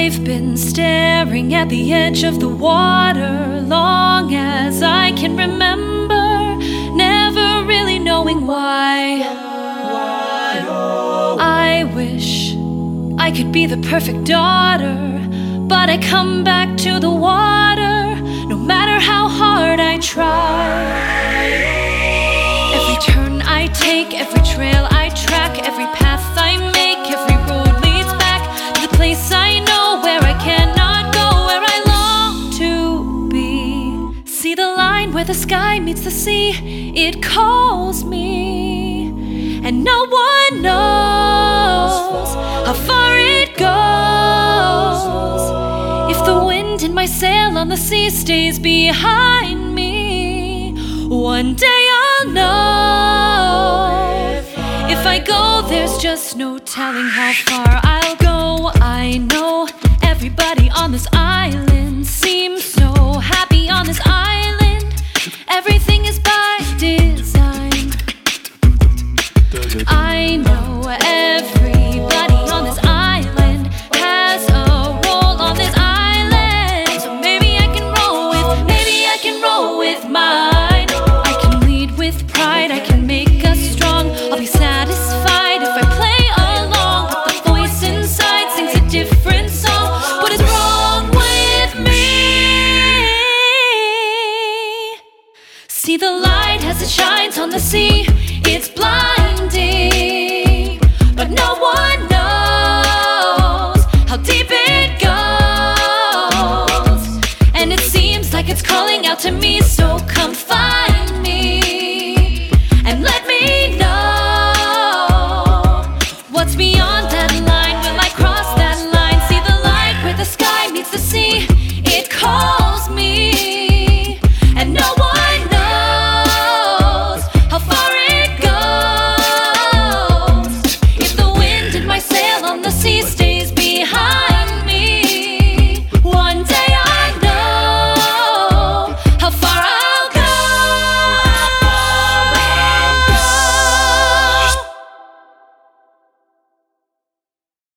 I've been staring at the edge of the water long as I can remember, never really knowing why. I wish I could be the perfect daughter, but I come back to the water no matter how hard I try. Every turn I take, every trail I track, every path I make, every road leads back to the place I know where I cannot go, where I long to be. See the line where the sky meets the sea, it calls me, and no one knows how far it goes. If the wind in my sail on the sea stays behind me, one day I'll know. If I go, there's just no telling how far I'll go. I know everybody on this island seems so happy on this island. Everything is by design. I know everybody on this island has a role on this island. So maybe I can roll with mine. I can lead with pride, I can make us strong. I'll be satisfied if I play along, but the voice inside sings a different song. What is wrong with me? See the light as it shines on the sea,